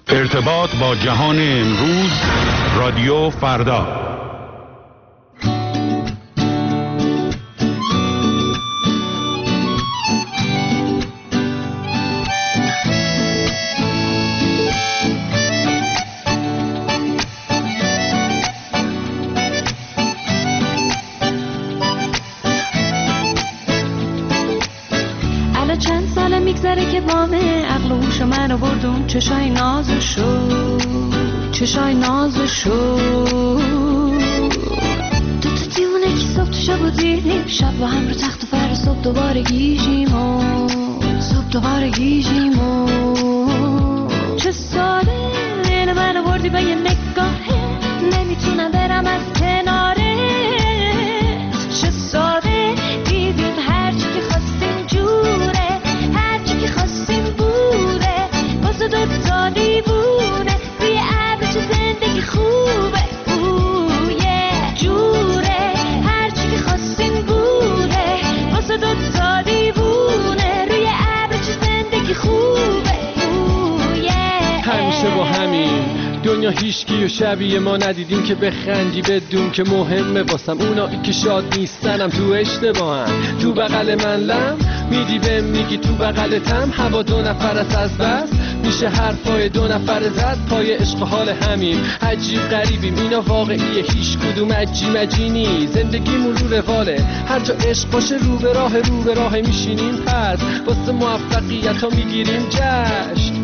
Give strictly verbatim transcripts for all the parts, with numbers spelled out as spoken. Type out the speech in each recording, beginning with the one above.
ارتباط با جهان امروز، رادیو فردا. که بامه عقل و هوش منو بردون چشای نازشو چشای نازشو دو تا دیونه که صبح تو شب و دیدیم شب با هم رو تخت و فر صبح دوباره گیجیم و صبح دوباره گیجیم و چه ساله این منو بردی با یه نگاهه نمیتونم برم از کناره چه ساده دیدیم هرچی که خواستیم جوره خواستیم بوده واسه دوتا دیوونه روی ابر چه زندگی خوبه اوه جوره هرچی که خواستیم بوده واسه دوتا دیوونه روی ابر چه زندگی خوبه اوه همیشه با همین دنیا هیچکی و شبیه ما ندیدیم که بخندی بدون که مهمه واسم اونایی که شاد نیستنم تو اشتباهن تو بغل من لم میدی بهم میگی تو بغلتم هوا دو نفر است از بس میشه حرفای دو نفر زد پای عشق حال همین عجیب غریبیم اینا واقعیه هیچ کدوم عجی مجی نی زندگیمون رو رواله هر جا عشق باشه رو به راه رو به راه میشینیم پس واسه موفقیت ها میگیریم جشن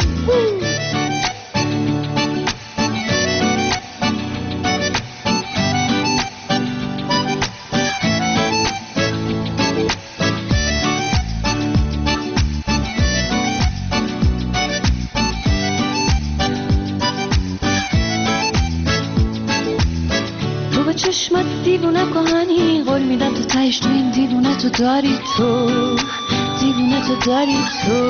چشمت دیوونه کهانی قول میدم تو تایش تو این دیوونه تو داری تو دیوونه تو داری تو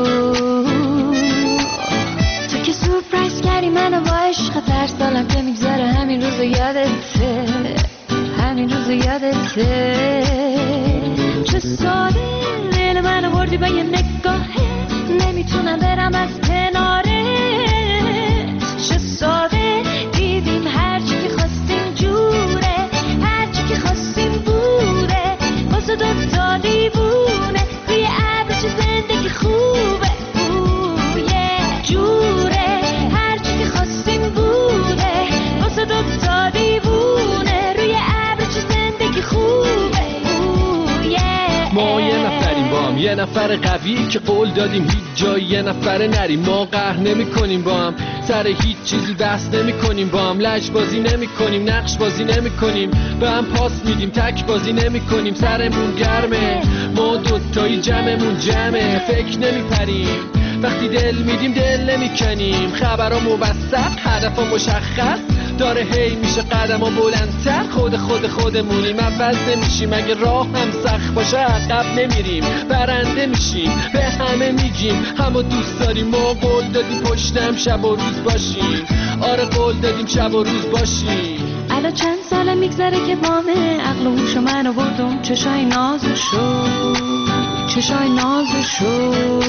تو که سورپرایز کردی منو با عشق هر سالم که میگذره همین روز یادته همین روز یادته چه ساده دل منو بردی با یه نگاهه نمیتونم برم از کناره چه ساده دیدیم هرچی که خواستیم جوره که خواستیم بوده واسه دوتا دیوونه روی ابر چه زندگی خوبه اوه جوره هرچی که خواستیم بوده واسه دوتا دیوونه روی ابر چه زندگی خوبه اوه ما یه نفریم با هم یه نفر قوی که قول دادیم هیچ جای یه نفر نریم ما قهر نمی کنیم با هم سر هیچ چیزی بحث نمی کنیم با هم لج بازی نمی کنیم نقش بازی نمی کنیم به هم پاس میدیم تک بازی نمی کنیم سرمون گرمه ما دوتایی جمعمون جمعه فکر نمی پریم وقتی دل میدیم دل نمی کنیم خبرها موثق هدفها مشخص داره هی میشه قدم ها بلندتر خود خود خودمونیم عوض نمیشیم اگه راه هم سخت باشه عقب نمیریم برنده میشیم به همه میگیم همو دوست داریم ما قول دادیم پشتم شب و روز باشیم آره قول دادیم شب و روز باشیم الان چند ساله میگذره که بامه عقل و هوش منو بردم چشای نازشو چشای نازشو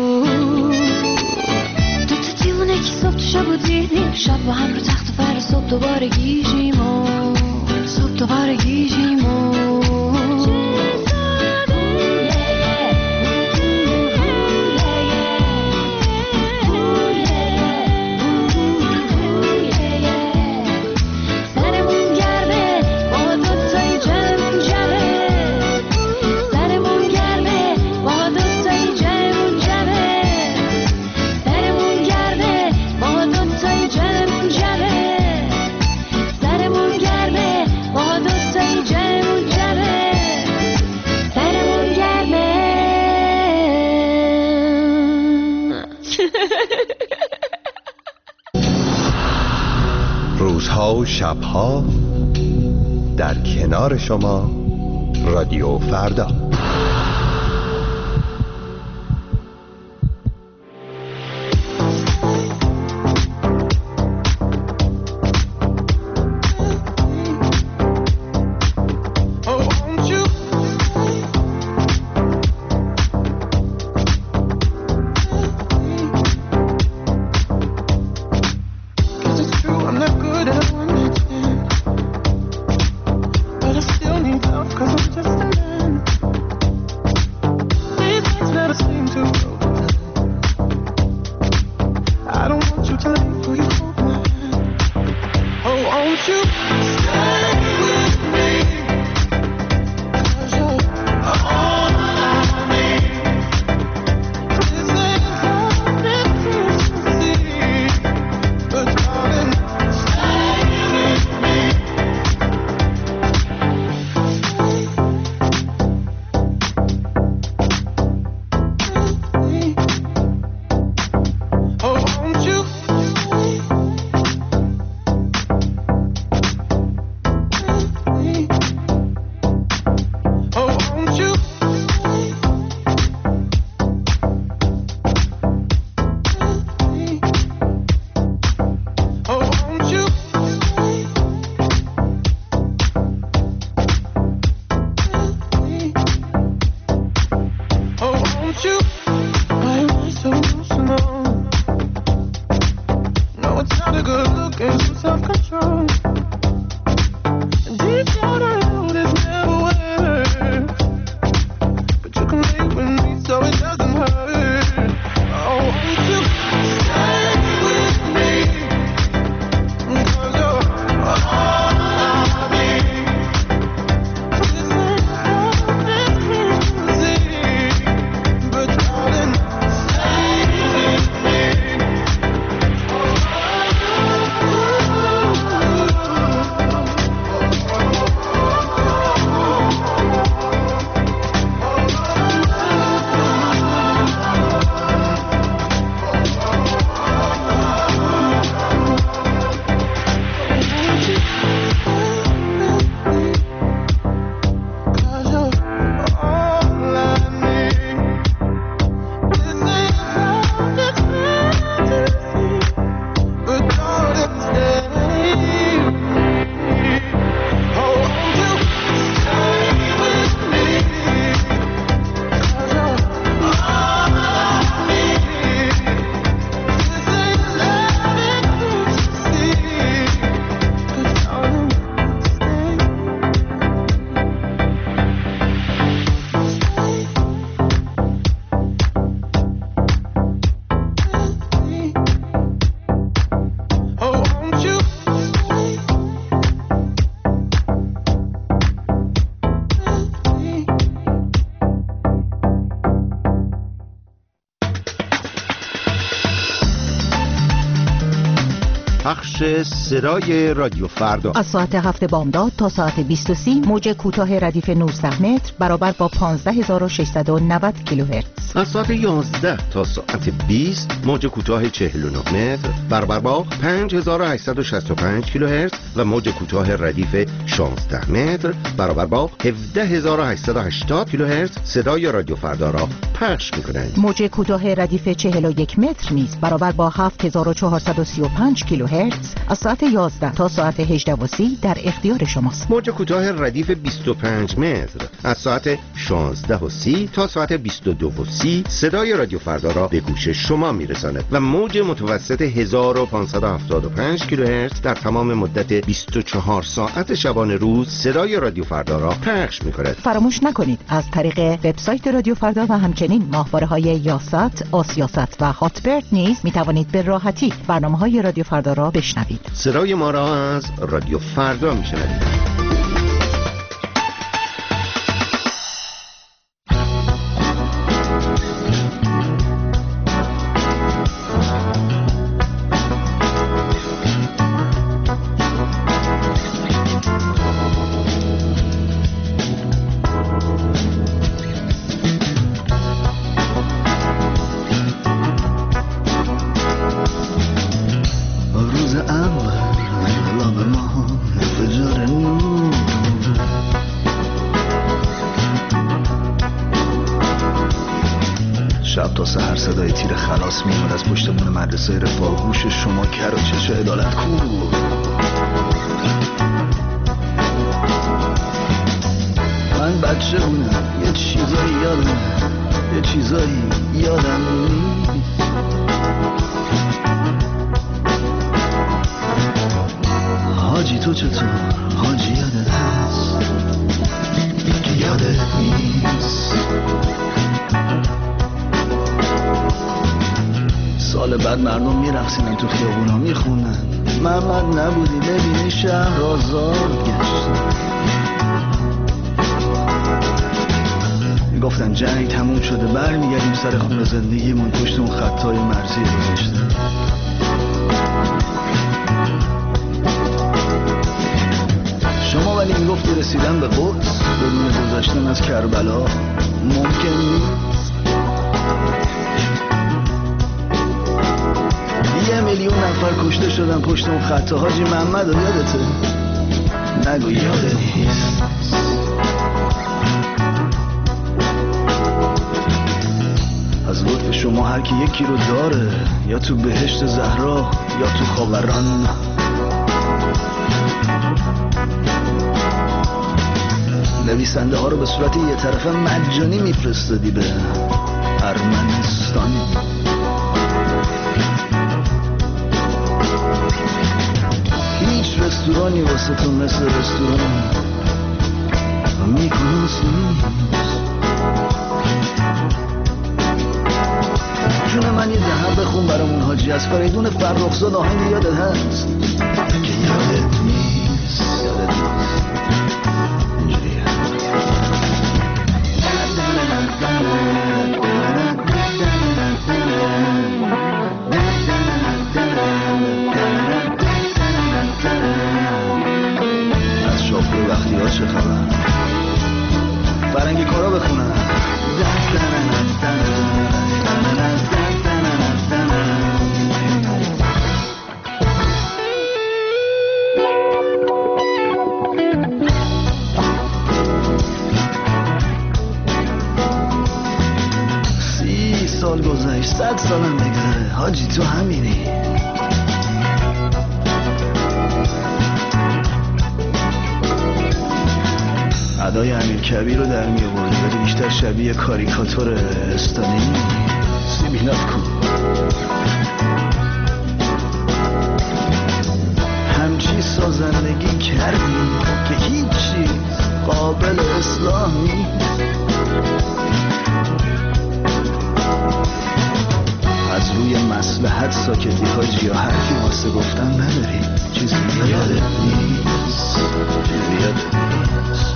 دو تا دیوونه که صبح تو شب و دیدیم شب با هم رو تخت و فر صبح دوباره گیجیم و صبح دوباره گیجیم و روزها و شبها در کنار شما رادیو فردا. پخش صدای رادیو فردا از ساعت هفت بامداد تا ساعت بیست و سی موج کوتاه ردیف نوزده متر برابر با پانزده هزار و ششصد و نود کیلوهرتز. از ساعت یازده تا ساعت بیست موج کوتاه چهل و نه متر برابر با پنج هزار و هشتصد و شصت و پنج کیلوهرتز و موج کوتاه ردیف شانزده متر برابر با هفده هزار و هشتصد و هشتاد کیلوهرتز صدای رادیو فردا را پخش می‌کنند. موج کوتاه ردیف چهل و یک متر نیز برابر با هفت هزار و چهارصد و سی و پنج کیلوهرتز از ساعت یازده تا ساعت هجده و سی در اختیار شماست. موج کوتاه ردیف بیست و پنج متر از ساعت شانزده و سی تا ساعت بیست و دو و سی صدای رادیو فردا را به گوش شما میرساند و موج متوسط هزار و پانصد و هفتاد و پنج کیلوهرتز در تمام مدت بیست و چهار ساعت شبانه روز صدای رادیو فردا را پخش می‌کند. فراموش نکنید از طریق وبسایت رادیو فردا و همچنین ماهواره‌های یاست، آسیاست و هاتبرد نیز می‌توانید به راحتی برنامه‌های رادیو فردا را بشنوید. صدای ما را از رادیو فردا می‌شنوید. صدای تیر خلاص میاد از پشت بون مدرسه رفاه، گوش شما کر و چش عدالت کو. من بچه بودم یه چیزایی یادم یه چیزایی یادم نیست. حاجی تو چطور؟ حاجی یادت هست که یادت نیست. سال سال بعد مردم میرقصیدن تو خیابونا میخونن محمد نبودی ببینی شهر آزاد گشت. میگفتن جنگ تموم شده برمیگردیم سر خونه زندگیمون پشت اون خطای مرزی گذاشته. شما ولی میگفتی رسیدن به قدس بدون گذشتن از کربلا ممکن نیست. یه میلیون نفر کشته شدن پشت اون خطا. حاجی محمد رو یادته؟ نگو یاده نیست. از لطف شما هر کی یکی رو داره، یا تو بهشت زهرا یا تو خاوران. نویسنده ها رو به صورت یه طرفه مجانی میفرستادی به ارمنستان. هیچ رستورانی واسه تو مثل رستوران میکنوس نیست. جون من یه دهن بخون برامون حاجی از فریدون فرخزاد آهنگ یادت هست که یادت نیست. یادت نیست اینجوریه. از شاپور وقتی ها چه خبر؟ فرنگی کارا بخونن. سی سال گذشت، صد سالم بگذره حاجی تو همینی. ادای امیر کبیر رو در می آوردی ولی بیشتر شبیه کاریکاتور استالینی. سیبیلات کن همچی سازندگی کردی که هیچ چیز قابل اصلاح نیست. از روی مصلحت ساکتی حاجی، یا حرفی واسه گفتن نداری؟ چیزی یادت نیست. چیزی یادت نیست.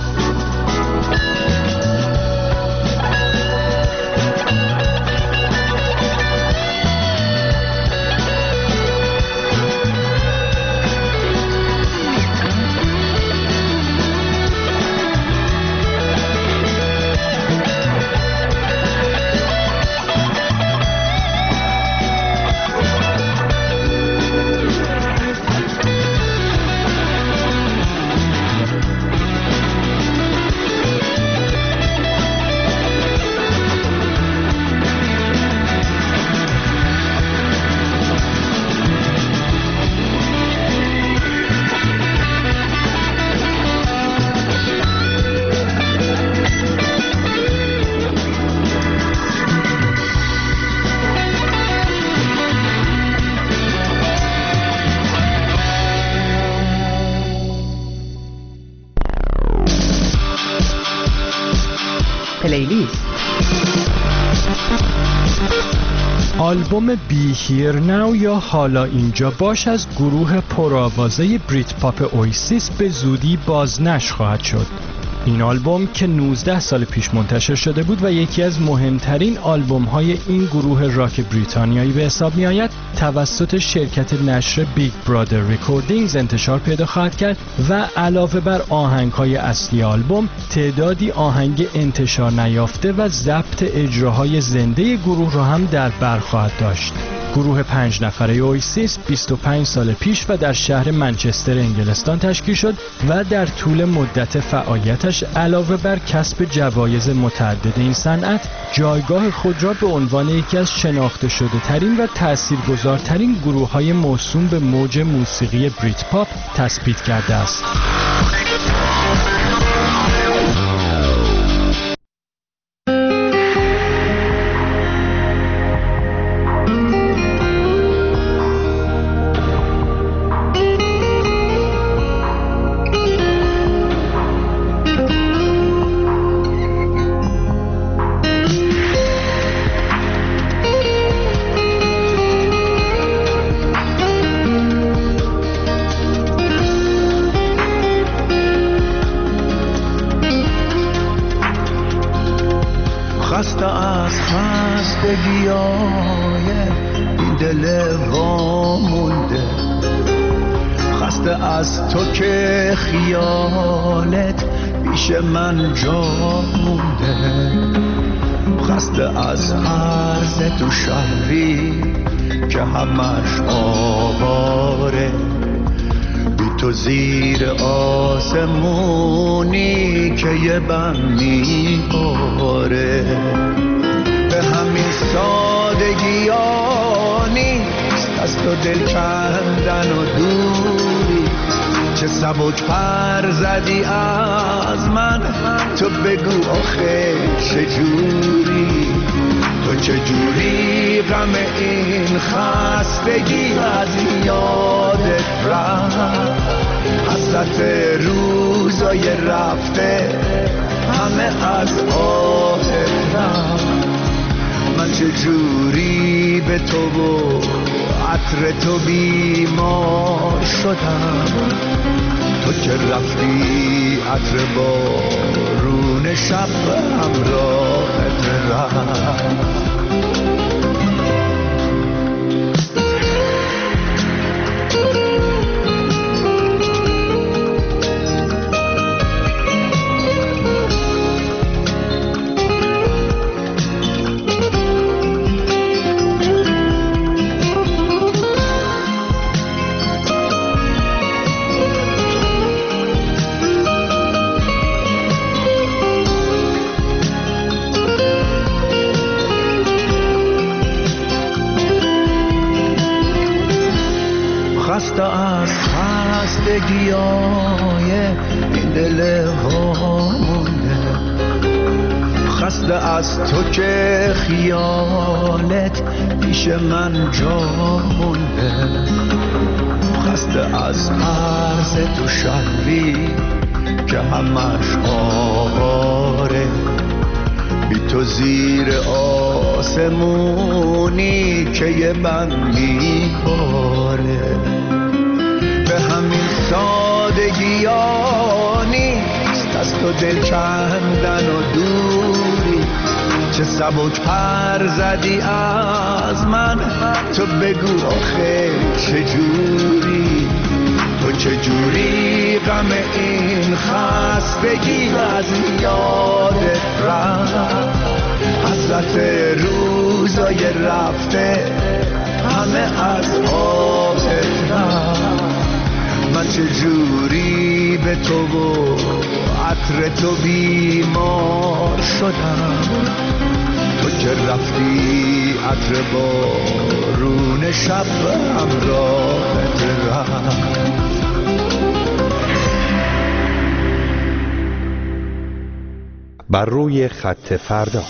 پلیلیست. آلبوم بی هیر ناو یا حالا اینجا باش از گروه پرآوازه بریت پاپ اویسیس به زودی بازنشر خواهد شد. این آلبوم که نوزده سال پیش منتشر شده بود و یکی از مهمترین آلبوم های این گروه راک بریتانیایی به حساب می آید، توسط شرکت نشر بیگ برادر ریکوردینگز انتشار پیدا خواهد کرد و علاوه بر آهنگ های اصلی آلبوم، تعدادی آهنگ انتشار نیافته و ضبط اجراهای زنده گروه را هم در بر خواهد داشت. گروه پنج نفره اویسیس بیست و پنج سال پیش و در شهر منچستر انگلستان تشکیل شد و در طول مدت فعالیتش علاوه بر کسب جوایز متعدد این صنعت، جایگاه خود را به عنوان یکی از شناخته شده ترین و تاثیرگذارترین گروه های موسوم به موج موسیقی بریت پاپ تثبیت کرده است. ها مونده، خسته از تو که خیالت پیش من جا مونده، خسته از عرض تو شهری که همش آواره، بی تو زیر آسمونی که یه بم میباره. به همین سادگی ها نیست از تو دل کندن و دوری، چه سبک پر زدی از من، تو بگو آخه چجوری، تو چجوری غم این خستگی از یادت رفت، حسرت روزای رفته همه از آهت رفت. من چجوری به تو و عطر تو بیمار شدم، تو که رفتی عطر بارون شب همراهت رفت. خسته از خستگی های این دل ها مونده، خسته از تو که خیالت پیش من جا مونده، خسته از عرض تو شهری که همش آواره، بی تو زیر آسمونی که یه بند میباره. به همین سادگی ها نیست از تو دل کندن و دوری، چه سبک پر زدی از من، تو بگو آخه چجوری، تو چجوری غم این خستگی از یادت رفت، حسرت روزای رفته همه از آهت رفت. من چجوری به تو و عطر تو بیمار شدم، تو که رفتی عطر بارون شب همراهت رفت. بر روی خط فردا.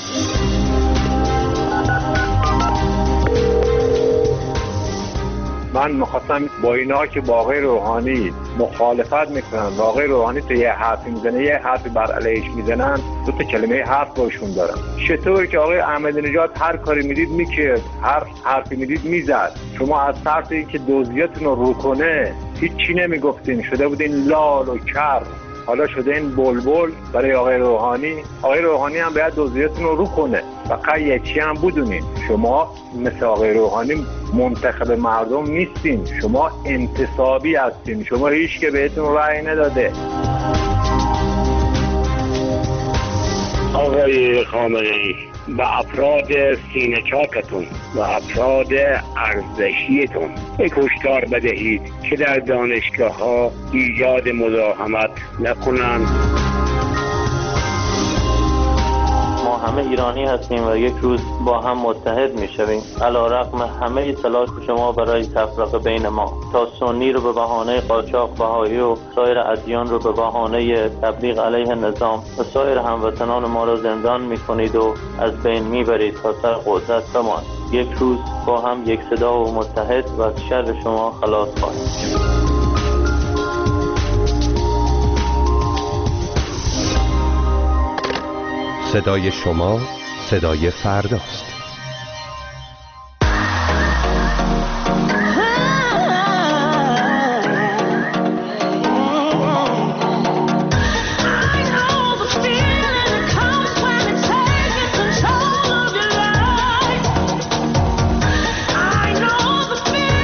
من مخواستم با اینا که با آقای روحانی مخالفت میکنن و آقای روحانی تو یه حرفی میزنه یه حرفی بر علیهش میزنن، دو تا کلمه حرف باشون دارم. چطور که آقای احمدی نژاد هر کاری میدید میکرد، هر حرفی میدید میزد، شما از طرف این که دوزیاتون رو رو کنه هیچی نمیگفتین، شده بودین لال و کر، حالا شده این بلبل برای آقای روحانی. آقای روحانی هم باید دوزیاتون رو رو کنه. فقط یکی هم بدونین، شما مثل آقای روحانی منتخب مردم نیستین، شما انتصابی هستین، شما هیچ که بهتون رأی نداده. آقای خامنه‌ای و افراد سینه چاکتون و افراد ارزشیتون یک هشدار بدهید که در دانشگاه ها ایجاد مزاحمت نکنند. ما همه ایرانی هستیم و یک روز با هم متحد می شویم علیرغم همه تلاش شما برای تفرقه بین ما. تا سنی رو به بهانه قاچاق، بهایی و سایر ادیان رو به بهانه تبلیغ علیه نظام و سایر هموطنان ما را زندان می کنید و از بین می برید تا سر قدرت بماند. یک روز با هم یک صدا و متحد و از شر شما خلاص خواهیم شد. صدای شما صدای فرداست. I know the feeling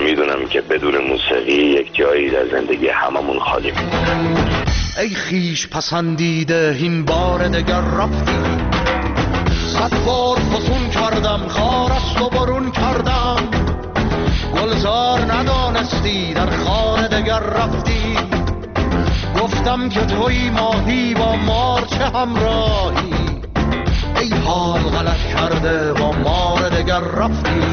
میدونم که بدون موسیقی یک جایی در زندگی هممون خالی میمونه. ای خیش پسندیده این بار دگر رفتی، صد بار فسون کردم خارست و برون کردم، گلزار ندانستی در خانه دگر رفتی، گفتم که توی ماهی با مار چه همراهی، ای حال غلط کرده با مار دگر رفتی.